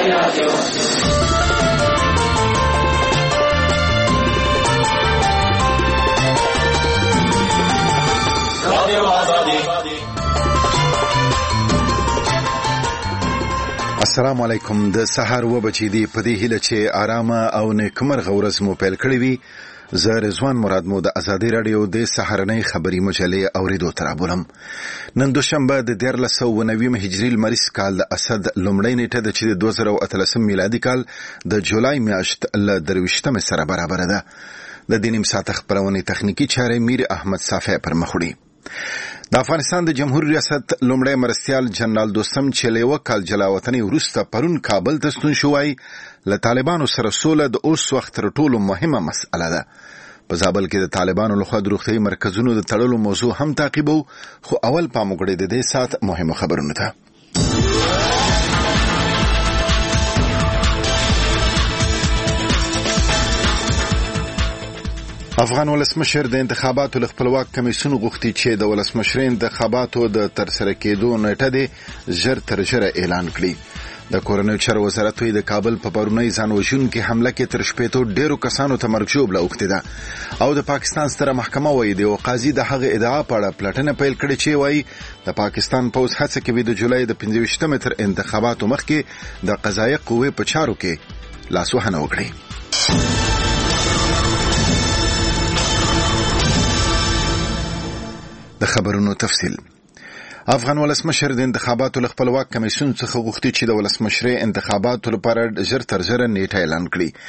السلام علیکم. د سحر و بچی دی په دې هیله چې آرامه او نیکمرغه ورځ مو پیل کړی وي. زه رضوان مراد مو د ازادي رادیو د سحرنۍ خبری مجلې اوریدو ترابولم. نن دوشنبه د 1390 هجری لمریز کال د اسد لومړی نیټه د 2013 میلادي کال د جولای میاشت ل 23 سره برابر ده. د دینیم ساعت خبرونه تخنیکی چاره میر احمد صافی پر مخوړي. د افغانستان د جمهوریت ریاست لومړی مرستیال جنرال دوستم چې له وکال جلاوطنۍ وروسته پرون کابل ته ستون شوی له طالبانو سره سوله د اوس وخت تر ټولو مهمه مسأله ده. په زابل کې د طالبانو لخوا د روغتیايي مرکزونو د تړلو موضوع هم تعقیبو، خو اول پام وکړئ د دې ساعت مهمه خبرونه ته. افغان ولسمشر د انتخاباتو ل خپلواک کمیسیون غوښتي چې د ولسمشرۍ انتخاباتو د ترسره کېدو نیټه د ژر تر ژره اعلان کړي. د کورنیو چارو وزارت د کابل په پرونی ځان وژونکي حمله کې تر شپېتو ډیرو کسانو ته مرګ ژوبله اوښتې ده، او د پاکستان ستره محکمه وایي د یو قاضي د هغه ادعا په اړه پلټنه پیل کړې چې وایي د پاکستان پوځ هڅه کوي د جولای د 25 تر انتخاباتو مخکې د قضایي قوې په چارو کې لاسوهنه وکړي. د خبرونو تفصیل. افغان ولسمشر د انتخاباتو ل خپلواک کمیسیون څخه غوښتي چې د ولسمشرۍ انتخاباتو لپاره ژر تر ژره نیټه اعلان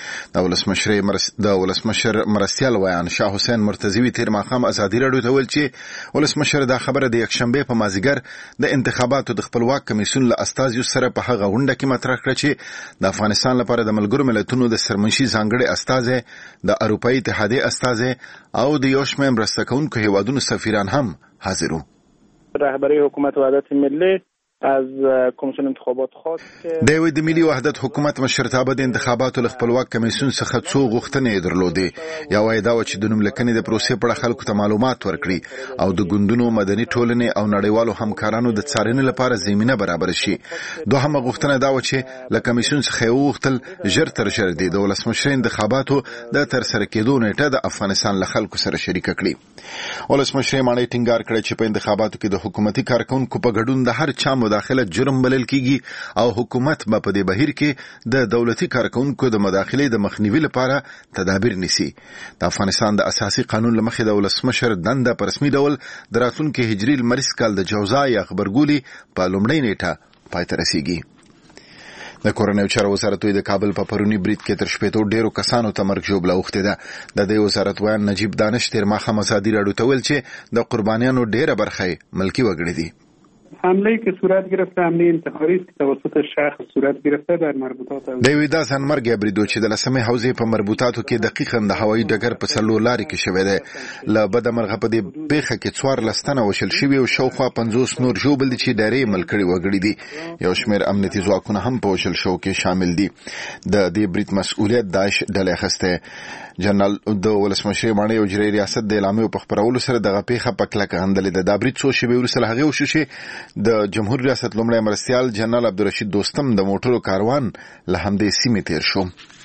کړي. د ولسمشر مرستیال ویان شاه حسین مرتضوی تیر ماښام ازادي راډیو ته ویل چې ولسمشر دا خبره د یکشنبه په مازیګر د انتخاباتو د خپلواک کمیسیون له استازیو سره په هغه غونډه کې مطرح کړه چې د افغانستان لپاره د ملګرو ملتونو د سرمنشي ځانګړي استازي، د اروپאי اتحادیې استازي او د یو شمېر مرسته کوونکو هیوادونو سفیران هم حاضر وو. رهبری حکومت وحدت ملی از کمیسیون انتخابات خواست د ملي وحدت حکومت مشرتابه د انتخاباتو ل خپلواک کمیسیون څخه څو غوښتنې درلودې. یو وایي دا چې د نوملکنې د پروسې په اړه خلکو ته معلومات ورکړي او د ګوندونو، مدني ټولنې او نړیوالو همکارانو د څارنې لپاره زمینه برابر شي. دوهمه غوښتنه دا و چې له کمیسیون څخه وغوښتل ژر تر ژره د ولسمشرۍ انتخاباتو د ترسره کېدو نیټه د افغانستان له خلکو سره شریک کړي. ولسمشرۍ معنی ټینګار کړی چې په انتخاباتو کې د حکومتي کارکونکو په ګډون د هر چا مداخله جرم بلل کیږي او حکومت په دې بهیر کې د دولتي کارکونکو د مداخلې د مخنیوي لپاره تدابیر نیسي. د افغانستان د اساسي قانون لمخې د ولسمشر دنده په رسمي ډول د راتلونکي هجري لمریز کال د جوزا یا خبرګولي په لومړۍ نیټه پای ته رسیږي. د کورنیو چارو وزارت د کابل په پرونی برید کې تر شپېتو ډیرو کسانو ته مرګ ژوبله اوښتې ده. د دې وزارت ویان نجیب دانش تیر ماښام ازادي راډیو ته ویل چې د قربانیانو ډیره برخه ملکی وګړي دي. حمله که صورت گرفته حمله انتحاری است که توسط شخص صورت گرفته در مربوطات د دا ځانمرګي بریدو چې د لسمې حوزې په مربوطاتو کې دقیقاً د هوایي ډګر په څلور لارې کې شوی دی. له بده مرغه په دې پیښه کې 14 تنه وشل شوي او شاوخوا 50 نور ژوبل دي چې ډېرې ملکړي وګړي دي. یو شمېر امنیتي ځواکونه هم په وشل شو کې شامل دي. د دې برید مسؤلیت داعش ډلې اخیسته. جنرال د ولسمشرۍ باندې یو جری ریاست د اعلامیو په خبرولو سره دغه پیښه په کلکه غندلې ده. د برید څو شیبې وروسته هغه وشو چې د جمهوریت ریاست لومړی مرستیال جنرال عبدالرشید دوستم د موټرو کاروان له همدې سیمې تیر شو.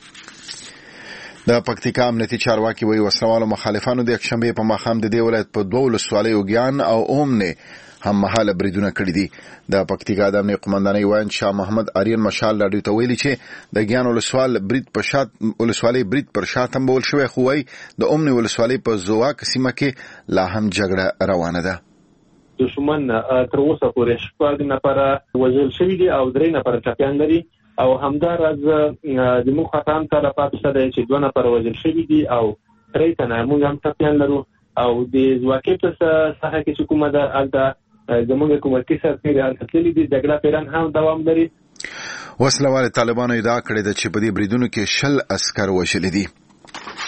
د پکتیکا امنیتي چارواکي وایي وسلوالو مخالفانو د یکشنبه په ماښام د دې ولایت په دوه ولسوالیو ګیان او اومنه هم مهاله بریدونه کړي دي. د پکتیکا د امنیت قومندانۍ وایي شاه محمد آریان مشال راډیو ته ویلي چې د ګیان ولسوالۍ برید پر شاتم بول شوی، خو وایي د اومنه ولسوالۍ په زواک سیمه کې لا هم جګړه روانه ده. دشمن تر اوسه پورې 6 نفره وژل شوي دي او 3 نفره ټپیان لري او همداراز زموږ خاطران ته پاتې شته چې 2 نفره وژل شوي دي او 3 تنه موږ هم ټپیان لرو او د زواکې په ساحه کې چې کومه ده البته زموږ حکومتي سرتیران تللي دي. جګړه پیران هم دوام لري. وسلوال طالبانو ادعا کړې ده چې په دې بریدونو کې 60 عسكر وژل دي.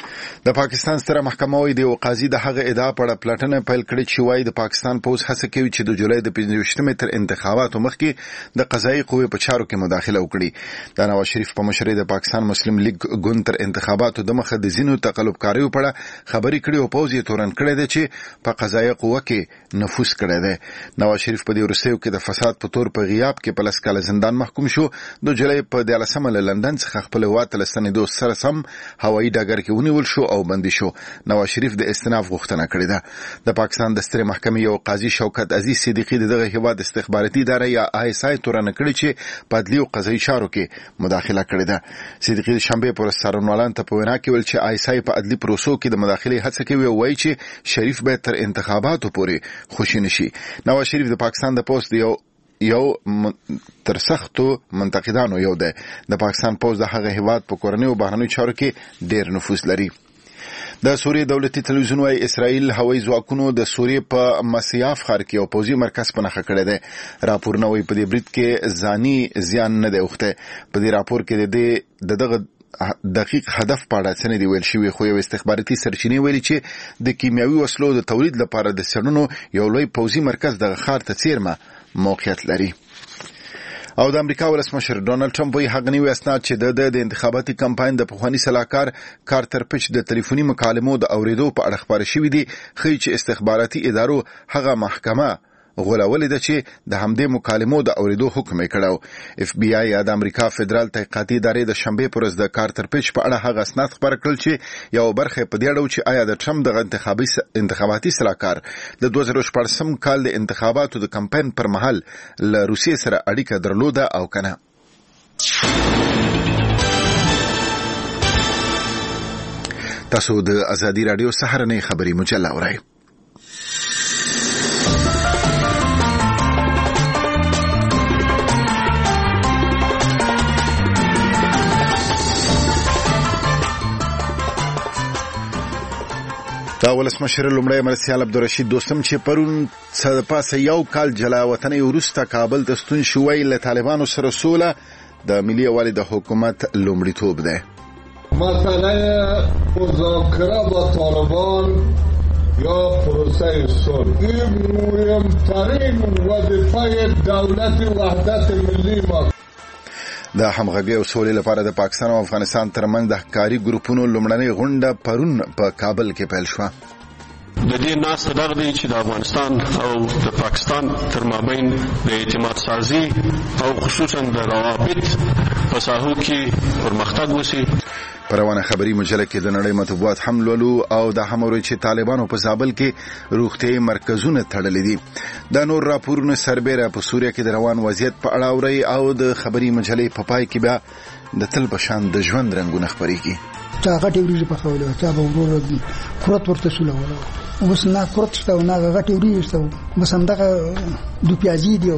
د پاکستان ستره محکمه وایي د قاضي د هغه ادعا په اړه پلټنه پیل کړې چې وایي د پاکستان پوز هڅه کوي چې د جولای د 25 تر انتخاباتو مخکې د قضایي قوې په چارو کې مداخله وکړي. د نواز شریف په مشرۍ د پاکستان مسلم لیگ ګوند تر انتخاباتو د مخه د زینو تقلبکاریو په اړه خبرې کړې او پوز یې تورن کړی دی چې په قضایي قوه کې نفوذ کړی دی. نواز شریف په دې وروستیو کې د فساد په تور په غیاب کې په 10 کاله زندان محکوم شو. د جولای په 13 له لندن څخه خپل هیواد ته لستنېدو سره سم هوایي ډګر کې ونیول شو او بندي شو. نواز شریف د استئناف غوښتنه کړې ده. د پاکستان د سترې محکمې یو قاضي شوکت عزیز صدیقی دغه هیواد استخباراتي اداره یا ISI تورن کړی چې په عدلي او قضایي چارو کې مداخله کړې ده. صدیقی د شنبه پر څارنوالان ته په وینا کې ویل چې ISI په عدلي پروسو کې د مداخله هڅه کوي او وایي چې شریف به تر انتخاباتو پورې خوشی نشي. نواز شریف د پاکستان د پوسټ یو تر سختو منتقدانو یو دی. د پاکستان پوز د هغه هیواد په کورنۍ او بهرنیو چارو کې ډیر نفوذ لري. د سوریې دولتي تلویزیون وايي اسرائیل هوایي ځواکونو د سوریې په مسیاف ښار کې یو پوځي مرکز په نښه کړی دی. راپورونه وايي په دې برید کې ځاني زیان نه دی اوښتی. په دې راپور کې دغه دقیق هدف په اړه څه نه دی ویل شوی، خو یو استخباراتي سرچینې ویلي چې د کیمیاوي وسلو د تولید لپاره د څېړنو یو لوی پوځي مرکز دغه ښار ته څیرمه موقعیت لري. او د امریکا ولسمشر ډونالد ټرمپ یې هغه نوي اسناد چې د انتخاباتي کمپاین د پخواني سلاکار کارتر پیچ د ټلیفوني مکالمو د اوریدو په اړه خبري شوې دي، خي چې استخباراتي ادارو هغه محکمه غولولې ده چې د همدې مکالمو د اوریدو حکم یې کړو. FBI یا د امریکا فدرال تحقیقاتي ادارې د شنبه پر ورځ د کارتر پیچ په اړه هغه اسناد خبر کړل چې یو برخه په دې اړه چې آیا د ټرمپ د انتخاباتي سلاکار د 2014 کال د انتخاباتو د کمپاین پر مهال له روسیې سره اړیکه درلوده او کنه. تاسو د ازادي رادیو سهارنۍ خبري مجله اورئ. دا ولسمشر لومړی مرستیال عبدالرشید دوستم چې پرون څه پاسه یو کال جلا وطنۍ وروسته کابل ته ستون شوی له طالبانو سره سوله د ملي یووالي د حکومت لومړیتوب دی. مسئله مذاکره با طالبان یا پروسه صلح این مهمترین وظیفه دولت وحدت ملی ما. د همغږۍ او سولې لپاره د پاکستان او افغانستان ترمنځ د ښکاري ګروپونو لومړنۍ غونډه پرون په کابل کې پیل شوه. د دې ناس دغه دی چې د افغانستان او د پاکستان تر مابین د اعتماد سازي او خصوصا د روابط په ساحو کې پرمختګ وشي. په روانه خبري مجله کې د نړۍ مطبوعات هم لولو او د هموري چې طالبانو په زابل کې روغتي مرکزونه تړلې دي. د نور راپورونه سربېره په سوریه کې د روان وضعیت په اړه اوري او د خبري مجلې په پای کې بیا د تل بشان د ژوند رنگونه خبريږي. تا غټي ورې په خوله تا به ورور دي قرت ورته سولول اوس نه قرت شته نه غټي ورې شته بس هم دغه دو پیازي دی.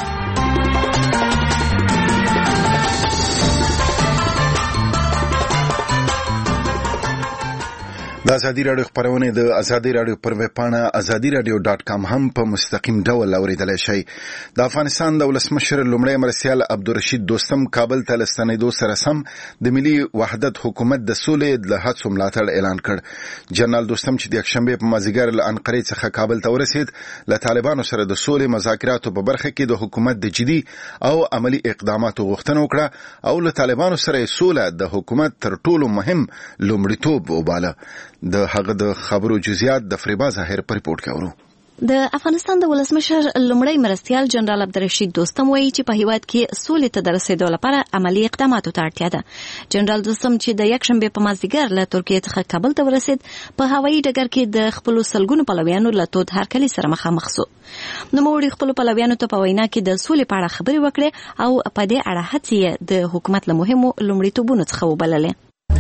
د ازادي رادیو خبرونه د ازادي رادیو پر ویب پاڼه azadiradio.com هم په مستقیم ډول اوریدلای شئ. د افغانستان د ولسمشر لومړی مرستیال عبدالرشید دوستم کابل ته لستنېدو سره سم د ملي وحدت حکومت د سولې د هڅو ملاتړ اعلان کړ. جنرال دوستم چې د یکشنبه په مازیګر له انقرې څخه کابل ته ورسید، له طالبانو سره د سولې مذاکراتو په برخه کې د حکومت د جدي او عملی اقداماتو غوښتنه وکړه او له طالبانو سره سوله د حکومت تر ټولو مهم لومړیتوب وباله. د هغه د خبرو جزئیات د فریبا ظاهر پر ریپورت کاورو. د افغانستان د ولسمشر لومړی مرستیال جنرال عبدالرشید دوستم وایي چې په هیواد کې سولې ته د رسیدو لپاره عملی اقداماتو ته اړتیا ده. جنرال دوستم چې د یکشنبه په مازدیګر له ترکیې څخه کابل ته ورسید، په هوایي ډګر کې د خپل سلګونو پلویانو له تود هرکلي سره مخامخ شو. نو موږ خپل پلویانو ته په وینا کې د سولې په اړه خبرې وکړې او په دې اړه هڅې د حکومت له مهمو لومړیتوبونو څخه وبللې.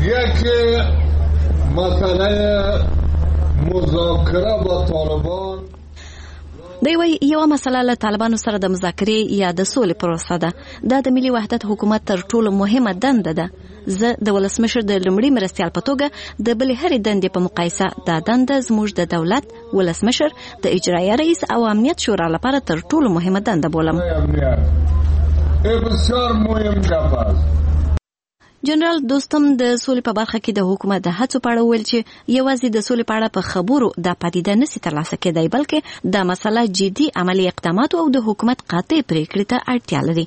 مسئله مذاکره با طالبان دی وی یو مسله له طالبانو سره د مذاکرې یا د سولې پروسه ده. دا د ملي وحدت حکومت تر ټولو مهمه دنده ده. زه د ولسمشر د لومړي مرستیال په توګه د بلې هرې دندې په مقایسه دا دنده زموږ د دولت ولسمشر د اجرایه رئیس او امنیت شورا لپاره تر ټولو مهمه دنده بولم. بسیار مهم ده. جنرال دوستم د سولې په برخه کې د حکومت د هڅو په اړه ویل چې یوازې د سولې په اړه په خبرو د پدیده نشي ترلاسه کېدای بلکې د مسله جدي عملی اقدامات او د حکومت قاطع پریکړې ته اړتیا لري.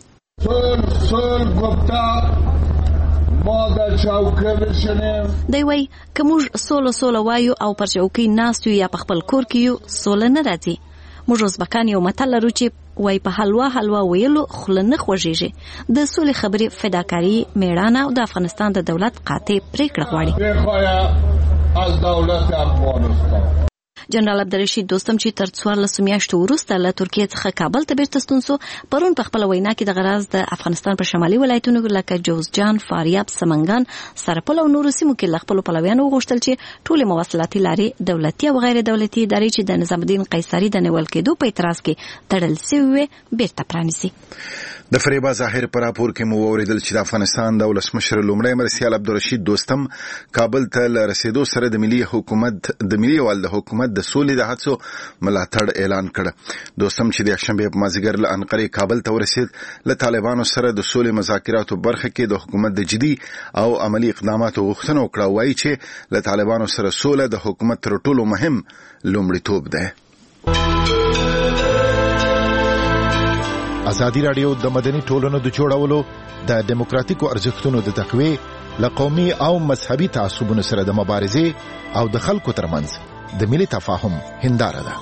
دی وایي که موږ سوله وایو او پر چوکۍ ناست یو یا په خپل کور کې یو سوله نه راځي. موږ ازبکان یو متل لرو چې وای په حلوا ویلو خوله نه خوږیږي. د سولې خبرې فداکاري میړانه او د افغانستان د دولت قاطع پریکړه غواړي. از دولت افغانستان جنرال عبدالرشید دوستم چې تر 14 میاشتو وروسته له ترکیې څخه کابل ته بیرته ستون شو، پرون په خپل وینا کې د غراز د افغانستان په شمالي ولایتونو لکه جوزجان، فاریاب، سمنګان، سرپل او نورو سیمو کې له خپل پلویانو وغوښتل چې ټولې مواصلاتي لارې دولتي او غیر دولتي ادارې چې د نظام الدین قیصري د نیول کېدو په اعتراض کې تړل شوې بیرته پرانیسي. د فریبا ظاهر پر راپور کې مو اوریدل چې د افغانستان د ولسمشر لومړی مرسیال عبدالرشید دوستم کابل ته رسیدو سره د ملي والد حکومت د سولې د هڅو ملاتړ اعلان کړ. دوستم چې د شنبه په مازیګر له انقره کابل ته ورسید، له طالبانو سره د سولې مذاکراتو برخه کې د حکومت د جدي او عملی اقداماتو غوښتنه وکړه. وایي چې له طالبانو سره سوله د حکومت تر ټولو مهم لومړیتوب ده. ازادي راډیو د مدني ټولنو د جوړولو، د دیموکراتیکو ارزښتونو د تقویې، له قومي او مذهبي تعصبونو سره د مبارزې او د خلکو ترمنځ د ملي تفاهم هنداره ده.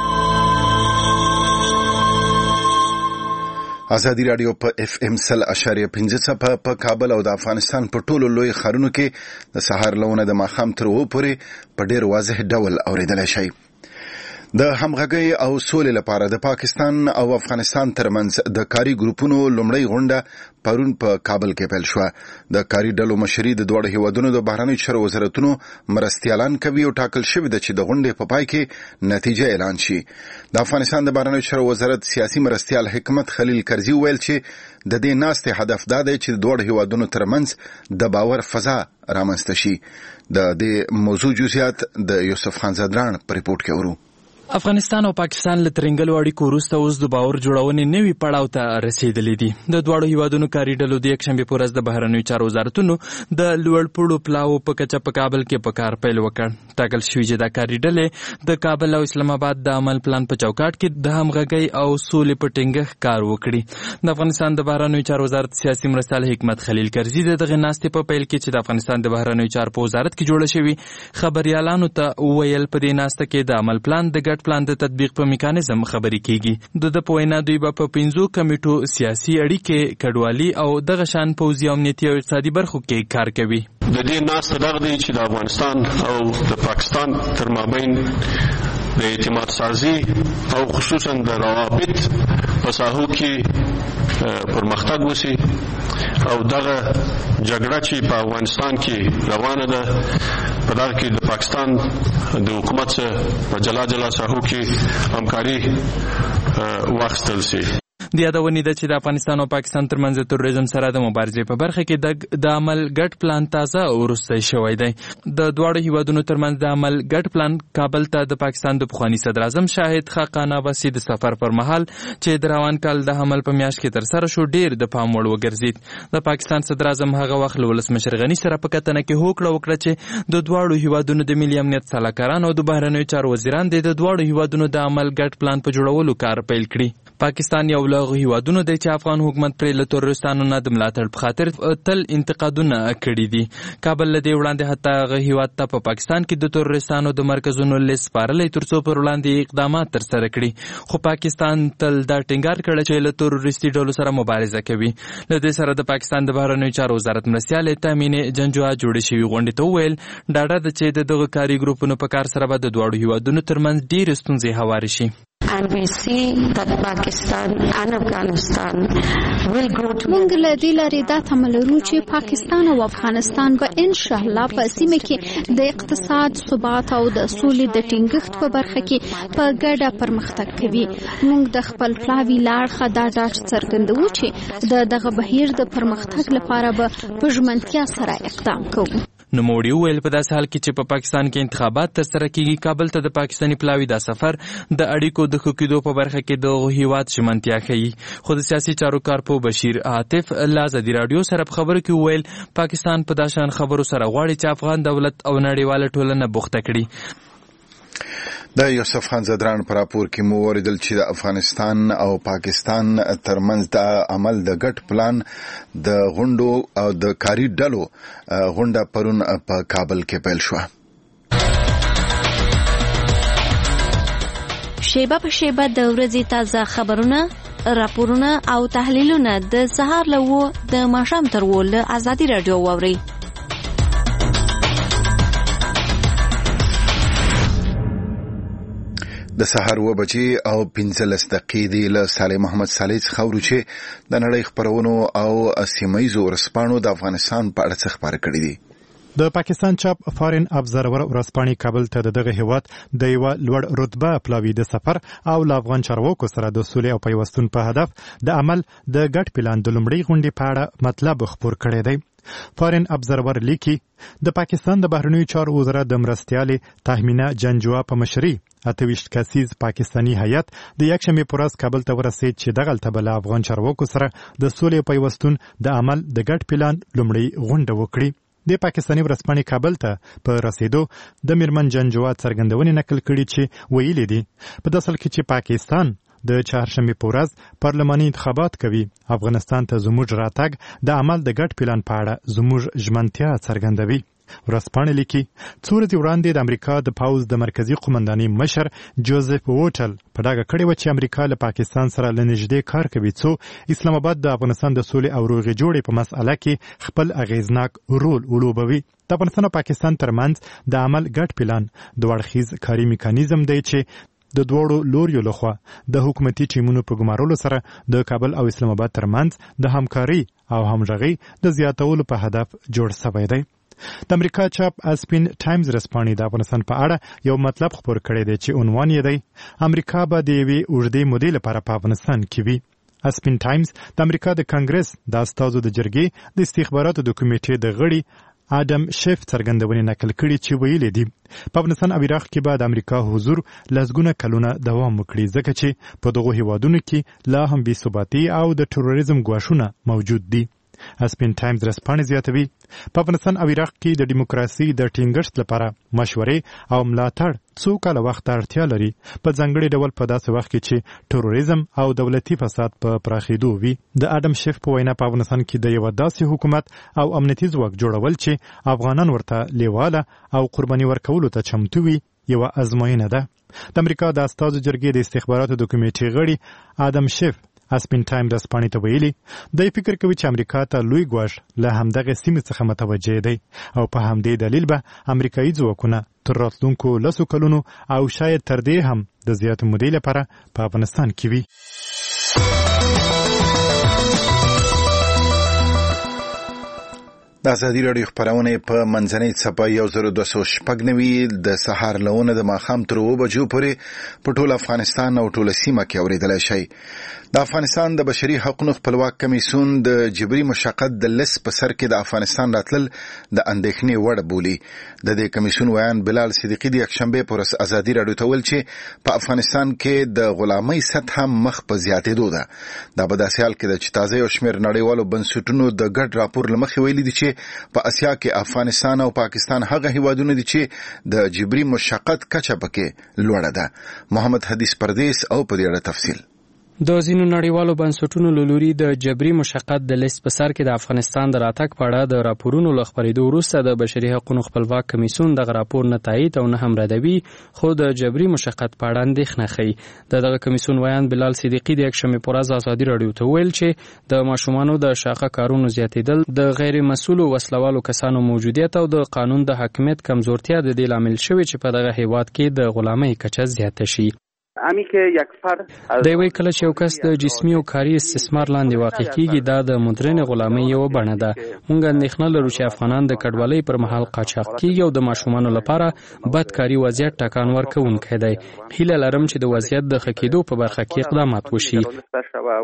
ازادي راډیو په FM 100.5 په کابل او د افغانستان په ټولو لوی ښارونو کې د سهار لونه د ماښام تر 2 پورې په ډیر واضح ډول اوریدلای شئ. د همغږۍ او سولې لپاره د پاکستان او افغانستان ترمنځ د کاري ګروپونو لومړی غونډه پرون په کابل کې پیل شوه. د کاري ډلو مشري د دواړو هیوادونو د بهرنیو چارو وزارتونو مرستیالان کوي او ټاکل شوی ده چې د غونډې په پای کې نتیجه اعلان شي. د افغانستان د بهرنیو چارو وزارت سیاسي مرستیال حکمت خلیل کرزي ویل چې د دې ناستې هدف دا دی چې د دواړو هیوادونو ترمنځ د باور فضا رامنځته شي. د دې موضوع جزئیات د یوسف خان زادران په ریپورت کې ورو. افغانستان او پاکستان له ترنګلو اړیکو وروسته اوس د باور جوړونې نوي پړاو ته رسیدلي دي. د دواړو هیوادونو کاري ډلو د یکشنبې په ورځ د بهرنیو چارو وزارتونو د لوړپوړو پلاوو په کچه په کابل کې په کار پیل وکړ. ټاکل شوي چې دا کاري ډلې د کابل او اسلام آباد د عمل پلان په چوکاټ کې د همغږۍ او سولې په ټینګښت کار وکړي. د افغانستان د بهرنیو چارو وزارت سیاسي مرستیال حکمت خلیل کرزي د دغه ناستې په پیل کې چې د افغانستان د بهرنیو چارو په وزارت کې جوړه شوي خبريالانو ته ویل په دې ناسته کې د عمل پلان د ګډ پلان د تطبیق په میکانیزم خبرې کیږي. د په وینا دوی به په 5 کمیټو سیاسي اړیکې، کډوالي او دغه شان پوځي او امنیتي او اقتصادي برخو کې کار کوي. د دې ناسته دغه دی چې د افغانستان او د پاکستان تر مابین د اعتماد سازي او خصوصا د روابط په ساحو کې پرمختګ وشي او دغه جګړه چې په افغانستان کې روانه ده په دغه کې د پاکستان د حکومت سره په جلا ساحو کې همکاري واخیستل شي. د یادونې ده چې د افغانستان او پاکستان ترمنځ د تروریزم سره د مبارزې په برخه کې د عمل ګډ پلان تازه وروسته شوی دی. د دواړو هیوادونو ترمنځ د عمل ګډ پلان کابل ته د پاکستان د پخواني صدر اعظم شاهد خاقان عباسي د سفر پر مهال چې د روان کال د حمل په میاشت کې تر سره شو ډیر د پام وړ وګرځید. د پاکستان صدر اعظم هغه وخت له ولسمشر غني سره په کتنه کې هوکړه وکړه چې د دواړو هیوادونو د ملي امنیت سلاکاران او د بهرنیو چارو وزیران د دواړو هیوادونو د عمل ګډ پلان په جوړولو کار پیل کړي. پاکستان یو له هیوادونو دی چې افغان حکومت پرې له تروریستانو نه د ملاتړ په خاطر تل انتقادونه کړي دي. کابل له دې وړاندې حتی هغه هیواد ته په پاکستان کې د تروریستانو د مرکزونو لیست سپارلی ترڅو پر وړاندې اقدامات ترسره کړي، خو پاکستان تل دا ټینګار کړی چې له تروریستي ډلو سره مبارزه کوي. له دې سره د پاکستان د بهرنیو چارو وزارت مرستیال تامین جنجوعه جوړې شوې غونډې ته وویل ډاډه ده چې د دغه کاري ګروپونو په کار سره به د دواړو هیوادونو ترمنځ ډېرې ستونزې هوارې شي. And we see that Pakistan and Afghanistan will grow together. موږ له دې لارې دا تمه لرو چې پاکستان او افغانستان به ان شاء الله په سیمه کې د اقتصاد ثبات او د سولې د ټینګښت په برخه کې په ګډه پرمختګ کوي. موږ د خپل پلاوي لاړخه دا ډاډ څرګندوو چې دغه بهیر د پرمختګ لپاره به په ژمنتیا سره اقدام کوو. نوموړي وویل په داسې حال کې چې په پاکستان کې انتخابات ترسره کیږي کابل ته د پاکستاني پلاوي دا سفر د اړیکو د ښه کېدو په برخه کې د هیواد ژمنتیا ښیي. خو د سیاسي چارو کارپوه بشیر عاطف له ازادي راډیو سره په خبرو کې وویل پاکستان په داشان خبرو سره غواړي چې افغان دولت او نړیواله ټولنه بوخته کړي. د یوسف خان زدران پر راپور کې مو وریدل چې د افغانستان او پاکستان ترمنځ د عمل د ګډ پلان د غونډو او د کاري ډلو غونډه پرون په کابل کې پیل شوه. شیبه په شیبه د ورځې تازه خبرونه، راپورونه او تحلیلونه د سهار له 9 د ماښام تر 10 له ازادي راډیو واورئ. د سهار 9 بجې او 15 دقیقې دی له صالح محمد صالح څخه ورو چې د نړۍ خبرونو او سیمایي ورسپانو د افغانستان په اړه خبرې کړې دي. د پاکستان چاپ فارن ابزرور ورسپاني کابل ته دغه هیواد د یو لوړ رتبه پلاوی د سفر او ل افغان چارواکو سره د سولې او پیوستون په هدف د عمل د ګډ پلان د لومړۍ غونډې په اړه مطلب خبر کړی دی. فارن ابزرور لیکي د پاکستان د بهرنیو چارو وزارت د مرستیالې تهمینه جنجوا په مشرۍ 28 کسیز پاکستانی هیئت د یکشنبه پر ورځ کابل ته ورسید چې دغلته بل افغان چارواکو سره د سولې او پیوستون د عمل د ګډ پلان لومړۍ غونډه وکړي. د پاکستاني ورسپاني کابل ته په رسیدو د میرمن جنجوا څرګندونې نقل کړي چې ویلي دي په داسې حال کې چې پاکستان د چهارشنبه په ورځ پارلماني انتخابات کوي افغانستان ته زموږ راتګ د عمل د ګډ پلان په اړه زموږ ژمنتیا څرګندوي. ورسپانه لیکي څو ورځې وړاندې د امریکا د پاوز د مرکزی قومندانۍ مشر جوزف ووټل په ډاګه کړې و چې امریکا له پاکستان سره لنږدې کار کوي څو اسلام آباد د افغانستان د سولې او روغې جوړې په مسأله کې خپل اغیزناک رول ولوبوي. د افغانستان او پاکستان ترمنځ د عمل ګډ پلان د وړخیز کاري میکانیزم دی چې د دوړو لوریو لخوا د حکومتي ټیمونو په ګمارلو سره د کابل او اسلام آباد ترمنځ د همکاري او همغږي د زیاتولو په هدف جوړ شوی دی. د امریکا چاپ اسپین ټایمز رسپاني د افغانستان په اړه یو مطلب خبر کړی دی چې عنوان یې دی امریکا به د یوې اوږدې مودې لپاره په افغانستان کې وي. اسپین ټایمز د امریکا د کانګرس د استازو د جرګې د استخباراتو د کمیټې د غړي آدم شیف څرګندونې نقل کړي چې ویلي دي په افغانستان او عراق کې به د امریکا حضور لسګونه کلونه دوام وکړي ځکه چې په دغو هیوادونو کې لا هم بې ثباتي او د تروریزم ګواښونه موجود دي. اسپین ټایمز رسپانه زیاتوي په افغانستان او عراق کې د دیموکراسي د ټینګښت لپاره مشورې او ملاتړ څو کاله وخت اړتیا لري په ځانګړي ډول په داسې وخت کې چې تروریزم او دولتي فساد په پراخېدو وي. د آدم شیف په وینا په افغانستان کې د یو داسې حکومت او امنیتي ځواک جوړول چې افغانان ورته لیواله او قرباني ورکولو ته چمتو وي یو ازموینه ده. د امریکا د استازو جرګې د استخباراتو د کمیټې غړي آدم شیف اسپین ټایم رسپاني ته ویلي د فکر کوي چې امریکا ته لوی ګواښ له همدغه سیمې څخه متوجه دی او په همدې دلیل به امریکایي ځواکونه تر راتلونکو 10 کلونو او شاید تر دې هم د زیاتې مودې لپاره په افغانستان کې وي. د ازادي راډیو خبرونه په منځنۍ صفحه 1290 د سهار لونه د ماښام تر 2 بجو پورې په ټول افغانستان او ټول سیمه کې اوریدلای شي. د افغانستان د بشري حقوقو خپلواک کمیسیون د جبري مشقت د لس په سر کې د افغانستان راتلل د اندېښنې وړ بولي. د دې کمیسیون ویان بلال صدیقی د یکشنبه پر ازادي راډیو ته ویل چې په افغانستان کې د غلامۍ سطح مخ په زیاتېدو ده. دا په داسې حال کې ده چې تازه یو شمېر نړیوالو بنسټونو د ګډ راپور لمخې ویلي دي چې په اسیا کې افغانستان او پاکستان هغه هیوادونه دي چې د جبري مشقت کچه پکې لوړه ده. محمد حدیث پردیس او په دې اړه تفصیل. د ځینو نړیوالو بنسټونو له لوري د جبري مشقت د لیست په سر کې د افغانستان د راتګ په اړه د راپورونو له خپرېدو وروسته د بشري حقوقو خپلواک کمیسیون دغه راپور نه تایید او نه هم ردوي، خو د جبري مشقت په اړه اندېښنه ښیي. دغه کمیسیون ویان بلال صدیقی د یکشنبې په ورځ ازادي راډیو ته ویل چې د ماشومانو د شاخه کارونو زیاتېدل، د غیر مسؤلو وسلوالو کسانو موجودیت او د قانون د حاکمیت کمزورتیا د دې لامل شوی چې په دغه هیواد کې د غلامۍ کچه زیاته شي. د یوې کله چې یو کس د جسمي او کاري استثمار لاندې واقع کیږي، دا د مدرن غلامۍ یو بڼه ده. موږ اندېښنه لرو چې افغانان د کډوالۍ پر مهال قاچاق کیږي او د ماشومانو لپاره بدکاري وضعیت ټکان ورکوونکی دی. هیله لرم چې د وضعیت د ښه کېدو په برخه کې اقدامات وشي.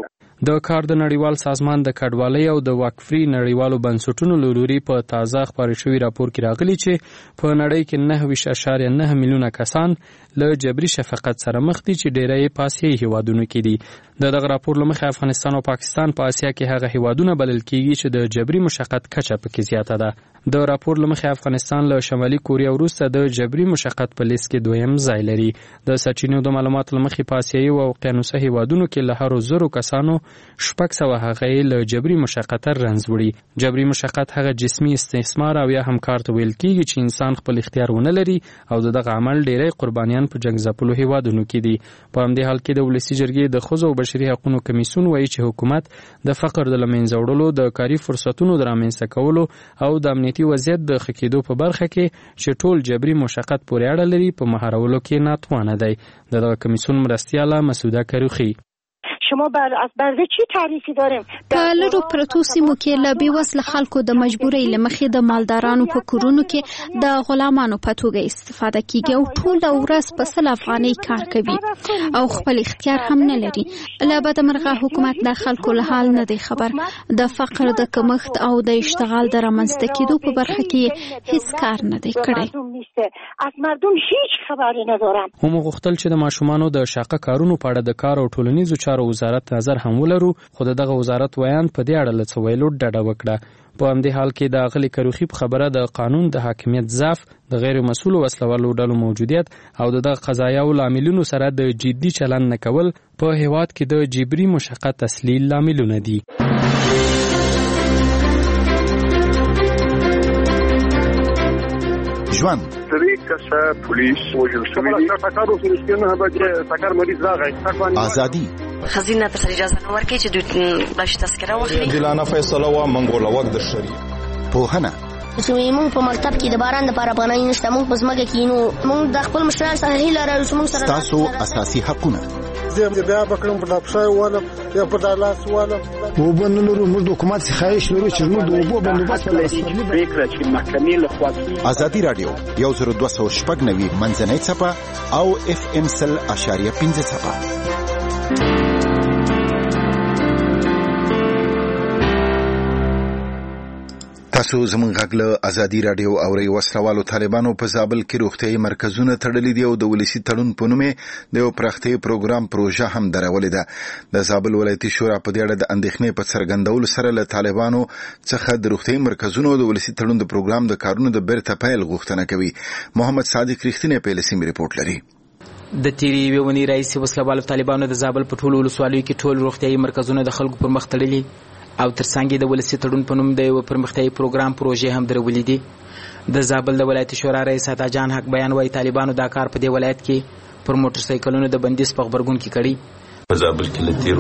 د کار د نړیوال سازمان د کډوالۍ او د وقفري نړیوالو بنسټونو له لوري په تازه خپاره شوي راپور کې راغلي چې په نړۍ کې 9.9 میلیونه کسان له جبري شفقت سره مخ دي چې ډیری یې په آسیایي هیوادونو کې دي. دغه راپور له مخې افغانستان او پاکستان په آسیا کې هغه هیوادونه بلل کیږي چې د جبري مشقت کچه پکې زیاته ده. د راپور له مخې افغانستان له شمالي کوریا وروسته د جبري مشقت په لیست کې دویم ځای لري. د سرچینو د معلوماتو له مخې په آسیایي او اقیانوسه هیوادونو کې له هرو 100 کسانو 600 هغه له جبري مشقت رنځ وړي. جبري مشقت هغه جسمي استثمار او یا هم کار ته ویل کیږي چې انسان خپل اختیار ونه لري او دغه عمل ډیری قربانیان په جنگ ځپلو هیوادونو کې دي. په همدې حال کې د ولسی جرګې د ښځو او بشري حقوقو کمیسیون وایي چې حکومت د فقر د له منځه وړلو، د کاري فرصتونو د رامنځته کولو او د امنیتي وضعیت د ښه کېدو په برخه کې چې ټول جبري مشقت پورې اړه لري په مهارولو کې ناتوانه دی. دغه کمیسیون مرستیاله مسعوده کروخی: شما از برده چی تعریفی داریم؟ په لرو پرتو سیمو کې له بېوزله خلکو د مجبورۍ له مخې د مالدارانو په کورونو کې د غلامانو په توګه استفاده کیږي او ټوله ورځ په 100 افغانۍ کار کوي او خپل اختیار هم نه لري. له بدمرغه حکومت د خلکو له حال نه دی خبر. د فقر د کمښت او د اشتغال د رامنځته کېدو په برخه کې هیڅ کار نه دی کړی. از مردم هیچ خبری ندارم. هم غوښتل چې د ماشومانو د شاقه کارونو په اړه د کار او ټولنیزو چارو وزارت نظر هم ولرو، خو دغه وزارت ویان په دې اړه له څه ویلو ډډه وکړه. په همدې حال کې د غلي کروخي په خبره د قانون د حاکمیت ضعف، د غیر مسؤل وسلوالو ډلو موجودیت او د قضایاو لاملونو سره د جدي چلند نه کول په هیواد کې د جبري مشقت اصلي لاملونه دي. ژوند پولیس وجل ازادي خزینه ته اجازه نه ورکړي چې دوی باش تذکره واخلي. دلانه فیصله وا منګول وخت در شری پوهنه موږ په مکتب کې د باران لپاره پناه نشته. موږ په ځمکه کې نو موږ د خپل مشرانو سره هیله لرو چې موږ سره تاسو اساسي حقونه زه بیا بکرم په داپشای والا یا په دالاس والا وبنلو موږ د حکومت څخه شروع چې موږ د وبو بندوبست په فکر چې محکمې له خوا ازادي رادیو 10290 منځنۍ صفه او FM 100.5 صفه. تاسو زموږ غږ له ازادي رادیو اوري. وسلوالو طالبانو په زابل کې روغتيایي مرکزونه تړلي دي او د ولسی تړون په نوم د یو پراختي پروګرام پروژه هم درولې ده. د زابل ولایتي شورا په دې اړه د اندېښنې په څرګندولو سره له طالبانو څخه د روغتيایي مرکزونو او د ولسی تړون د پروګرام د کارونو د بیرته پیل غوښتنه کوي. محمد صادق رښتینی په لسیم ریپورت لري. د تیری ویونی رئیس وسلوالو طالبانو د زابل په ټولو ولسوالیو کې ټول روغتيایي مرکزونه د خلکو پر مخ تړلي او ترڅنګ د ولسی تړون په نوم د یو پرمختیايي پروګرام پروژې هم درولې دي. د زابل د ولایت شورا رئیس عطا جان حق بیان وایي طالبانو دا کار په دې ولایت کې پر موټر سایکلونو د بندیز په خبرګون کې کړی. په زابل کې لتیرو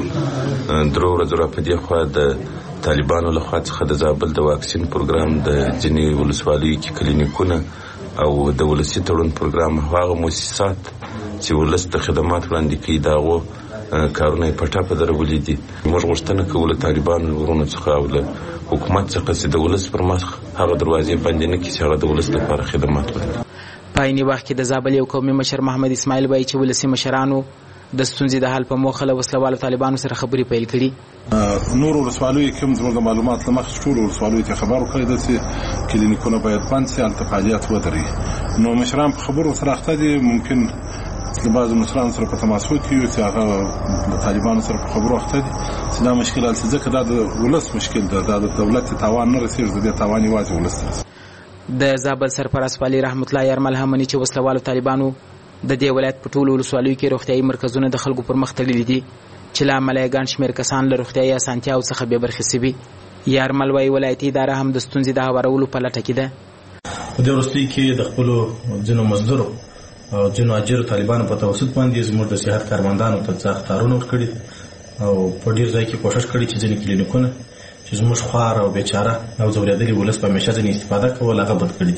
درو ورځې په دې خوا د طالبانو له خوا څخه د زابل د واکسین پروګرام د ځینې ولسوالیو کې کلینیکونه او د ولسی تړون پروګرام هغه مؤسسات چې ولس د خدمات وړاندې کوي داغو کارونه پټه په درولې دي. موږ غوښتنه کوله طالبانو ورونو څخه او له حکومت څخه چې د ولس پر مخ هغه دروازې باندې نه کیږي، هغه د ولس لپاره خدمات وړاندې. په عیني وخت کې د زابل یو قومي مشر محمد اسماعیل وایي چې ولسی مشرانو د ستونزې د حل په موخه له وسلوالو طالبانو سره خبرې پیل کړي. نور ولسوالیو کوم د معلومات لمخ ټول ولسوالیو ته خبر ورکړی چې کلینیکونه باید بند شي، هلته فعالیت ودرېږي. نو مشران په خبرو سره اخته دي. ممکن د بعضو مشرانو سره په تماس وکړي چې هغه د طالبانو سره په خبرو اخته دي چې دا مشکل هلته ځکه دا د ولس مشکل ده، دا د دولت تاوان نه رسېږي، د دې تاوان یوازې ولس ته رسېږي. د زابل سرپرست والي رحمت الله یارمل هم مني چې وسلوالو طالبانو د دې ولایت په ټولو ولسوالیو کې روغتیایي مرکزونه د خلکو پر مخ تړلي دي چې له امله یې ګڼ شمېر کسان له روغتیایي اسانتیاوو څخه بې برخې سوي. یارمل وایي ولایتي اداره هم د ستونزې د هوارولو په لټه کې ده. په دې وروستیو کې د خپلو ځینو مزدورو او ځینو اجرو طالبانو په توسط باندې زموږ د صحت کارمندانو ته څه اخطارونه ورکړي او په ډېر ځای کې کوشش کړې چې ځینې کلینیکونه چې زموږ خوار او بیچاره او ځورېدلي ولس په همیشه ځینې استفاده کول هغه بند کړي دي.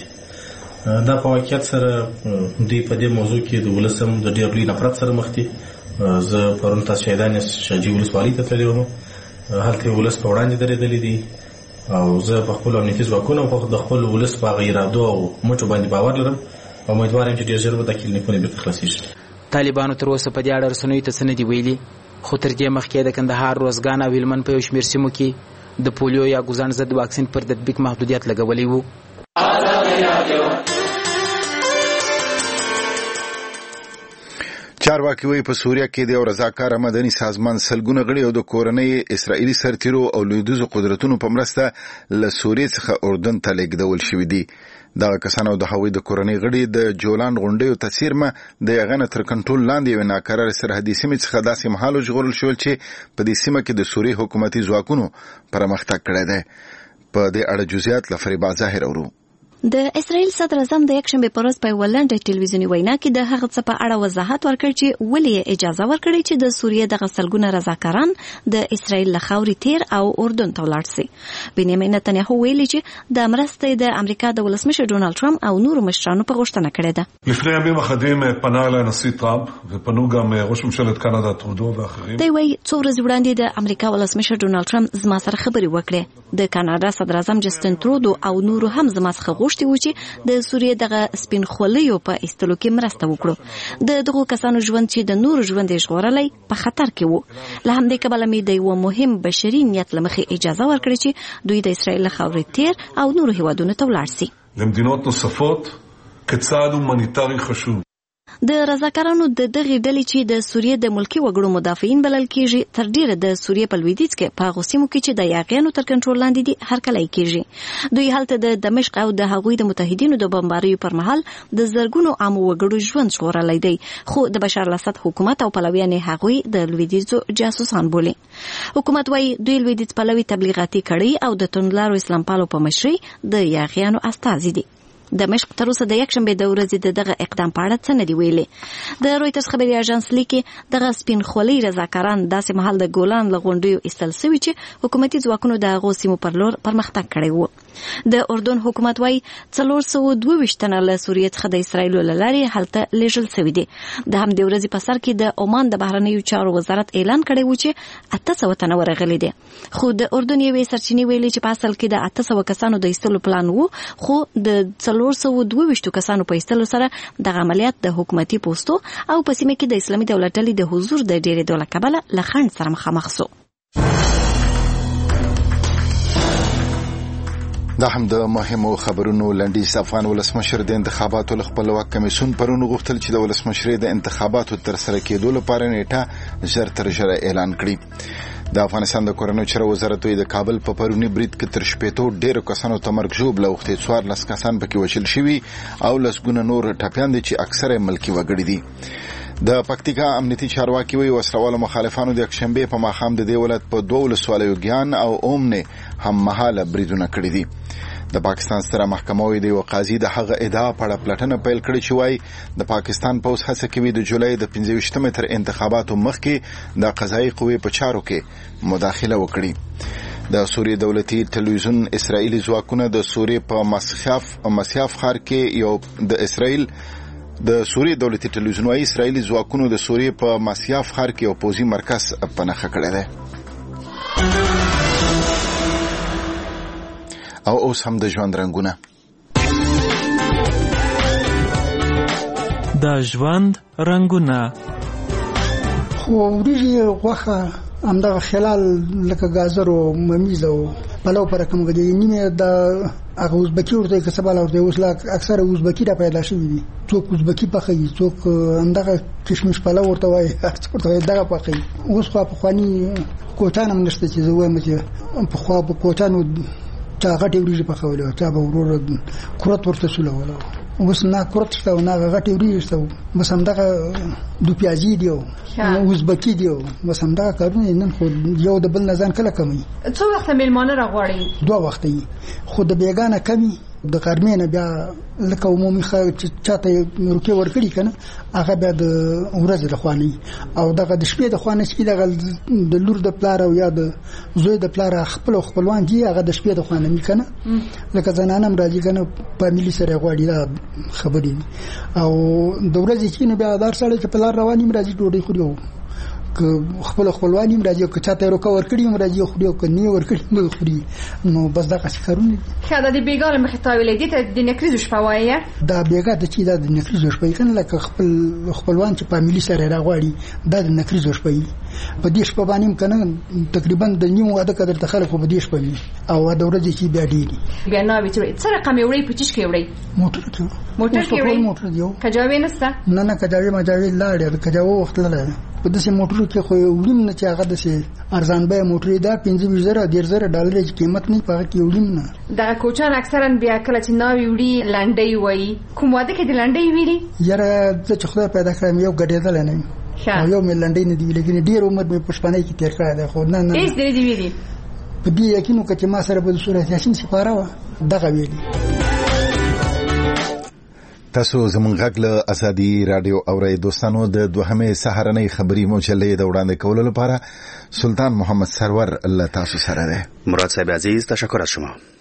دا په واقعیت سره دوی په دې موضوع کې د ولس هم د ډېر لوی نفرت سره مخ دي. زه پرون تاسو شهیدان شاجي ولسوالۍ ته تللی وم، هلته ولس په وړاندې درېدلي دي او زه په خپلو امنیتي ځواکونو او د خپل ولس په هغه ارادو او مټو باندې باور لرم او امیدوار یم چې ډېر ژر به دا کلینیکونه بېرته خلاصېږي. طالبانو تر اوسه په دې اړه رسنیو ته څه نه دي ویلي خو تر دې مخکې د کندهار، روزګان او هلمند په یو شمېر سیمو کې د پولیو یا ګوزان ضد واکسین پر تطبیق محدودیت لګولی وو. چارواکي وایي په سوریه کې د یو رضاکار مدني سازمان سلګونه غړي او د کورنۍ اسرائیلي سرتیرو او لویدیځو قدرتونو په مرسته له سوریې څخه اردن ته لیږدول شوي دي. دغه کسان او د هغوی د کورنۍ غړي د جولان غونډیو تصیرمه د هغه نه تر کنټرول لاندې یوې ناکراره سرحدي سیمې څخه داسې مهال وژغورل شول چې په دې سیمه کې د سوریې حکومتي ځواکونو پرمختګ کړی دی. په دې اړه جزئیات له فریبا ظاهر اورو. د اسرائیل صدر اعظم د یکشنبه په ورځ په ولنډ ټلویزیونی وینا کې د هغه څه په اړه وضاحت ورکړ چې ولې اجازه ورکړي چې د سوریې د غسلګونه رضاکاران د اسرائیل له خاورې تیر او اردن ته ولاړ شي. بنیامین نتنیاهو ویلي چې د مرستې د امریکا د ولسمشر ډونالد ټرمپ او نورو مشرانو په غوښتنه کړې ده. לפני ימים אחדים פנה אליי הנשיא טראמפ ופנו גם ראש ממשלת קנדה טרודו ואחרים. دی وایي څو ورځې وړاندې د امریکا ولسمشر ډونالد ټرمپ زما سره خبرې وکړې. د کاناډا صدر اعظم جسټن ترودو او نورو هم زما څخه غوښتي و چې د سوریې دغه سپین خولیو په ایستلو کې مرسته وکړو. د دغو کسانو ژوند چې د نورو ژوند یې ژغورلی په خطر کې وو. له همدې کبله مې د یو مهم بشري نیت له مخې اجازه ورکړې چې دوی د اسرائیل له خاورې تیر او نورو هیوادونو ته ولاړ شي. למדינות نصفות כצעד هومانیتاری خشوب. د رضاکارانو د دغې ډلې چې د سوریې د ملکی وګړو مدافعین بلل کیږي تر ډیره د سوریې په لویدیځ کې په هغو سیمو کې چې د یاغیانو تر کنټرول لاندې دي هرکلی کیږي. دوی هلته د دمشق او د هغوی د متحدینو د بمباریو پر مهال د زرګونو عامو وګړو ژوند ژغورلی دی، خو د بشار الاسد حکومت او پلویان هغوی د لویدیځو جاسوسان بولي. حکومت وايي دوی لویدیځ پلوي تبلیغاتي کړي او د توندلارو اسلام پالو په مشرۍ د یاغیانو استازي دي. دمشق تر اوسه د یکشنبه د ورځې دغه اقدام په اړه څه نه دی ویلي. د رویټرز خبري اژانس لیکي دغه سپین خولي رضاکاران داسې مهال د ګولان له غونډیو ایستل شوي چې حکومتي ځواکونو د هغو سیمو پر لور پرمختګ کړی وو. د اردن حکومت وايي 422 تنه له سوریې څخه د اسرائیل له لارې هلته لیږل شوي دي. د همدې ورځې په سر کې د عمان د بهرنیو چارو وزارت اعلان کړی و چې 800 تنه ورغلي دي، خو د اردن یوې سرچینې ویلي چې په اصل کې د 800 کسانو د ایستلو پلان وو، خو د 422 کسانو په ایستلو سره د عملیات د حکومتي پوسټو او په سیمه کې د اسلامي دولت ډلې د حضور د ډېرېدو له کبله له خنډ سره مخامخ شو. دا هم د مهمو خبرونو لنډیز. افغان ولسمشر د انتخاباتو له خپلواک کمیسیون پرون غوښتل چې د ولسمشرۍ د انتخاباتو ترسره کېدو لپاره نیټه ژر تر ژره اعلان کړي. د افغانستان د کورنیو چارو وزارت د کابل په پرونی برید کې تر شپېتو ډیرو کسانو ته مرګ ژوبله اوښتې، 14 کسان پکې وژل شوي او لسګونه نور ټپیان دي چې اکثره ملکي وګړي دي. د پکتیکا امنیتي چارواکي وایي وسلوالو مخالفانو د یکشنبه په ماښام د دې ولایت په 2 ولسوالیو ګیان او اومنه هم مهاله بریدونه کړي دي. د پاکستان ستره محکمه وایي د یو قاضي د هغه ادعا په اړه پلټنه پیل کړې چې وایي د پاکستان پوځ هڅه کوي د جولای د 25 تر انتخاباتو مخکې د قضایي قوې په چارو کې مداخله وکړي. د سوریې دولتي ټلویزیون اسرائیلي ځواکونه د سوریې په مسیاف ښار کې یو د اسرائیل د سوریې دولتي ټلویزیون وايي اسرائیلي ځواکونو د سوریې په مسیاف ښار کې یو پوځي مرکز په نښه کړی دی. او اوس هم د ژوند رنګونه. د ژوند رنګونه خو وریجې غوښه همدغه خلال لکه گازر او ممیز او پلو پر کوم غدي نیمه د هغه اوزبکی ورته کسباله ورته اوس لا اکثره اوزبکی را پیدا شوی دي. څوک اوزبکی پخې، څوک همدغه کشمش پلو ورته وای، څوک دغه پخې. اوس خو په خواني کوټان هم نشته چې زویم چې په خو په کوټانو چا غټي وریجې پخولې، چا به ورور کورت ورته سولول. اوس نه کورت شته او نه غټي وریجې شته، بس همدغه دو پیازي دی او اوزبکی دی، بس همدغه کارونه نن خو یو د بل نه ځان کله کمی. څو وخت میلمانه راغواړي؟ 2 وخت یې، خو د بیگانه کمی د غرمې نه بیا لکه عمومي چاته مرکه ورکړي کنه هغه بیا د ورځې د خواني او دغه د شپې د خواني چې دغه د لور د پلار او یا د زوی د پلار خپلوان دي هغه د شپې د خواني می کنه لکه زنانم راځي کنه فاميلي سره غواړي دا خبرې او د ورځې چې نه بیا دار سره چې پلار رواني راځي ډوډۍ خوري خپل خپلوان هم راځي که چاته روکا ورکړي هم راځي خو یو کني ورکړي نو خوري نو بس دا څه کارونه خاله د بیګال مخطاوي دي ته د نکریزو شپوایه دا بیګا د چي د نکریزو شپې کنه لکه خپلوان چې فاميلي سره راغواړي دا د نکریزو شپې په دې شپه باندې کنه تقریبا د نیمه واده کډر ته خلکو په دې شپه او د ورځې چې بیا ډیری بیا نو به چې څه رقم وړي پچیش کې وړي موټر کې موټر دیو کجاوي نسته نه کجاوي ماجاوي لاړ کجاوو وخت لاله په دې موټر کې خو وړم نه چې هغه د سي ارزان به موټر دا 15000 ډالر چې قیمت نه پاره کې وړم نه دا کوچان اکثرا بیا کله چې ناوي وړي لنډي وای کوم واده کې د لنډي ویلي یاره چې خدای پیدا کړم یو غډېدل نه یو مې لنډي نه دی ویلي ډیر عمر مې پښپانه کې تیر کړی دی خو نه هیڅ دی ویلي په دې یقینو چې ما سره په صورت یاسین سپاره و دغه ویلي تاسو زمونږ غږ له ازادي رادیو اورئ دوستانو د دوهمې سهارنۍ خبري مجلې د وړاندې کولو لپاره سلطان محمد سرور الله تاسو سره ده. مراد صاحب عزیز تشکر از شما.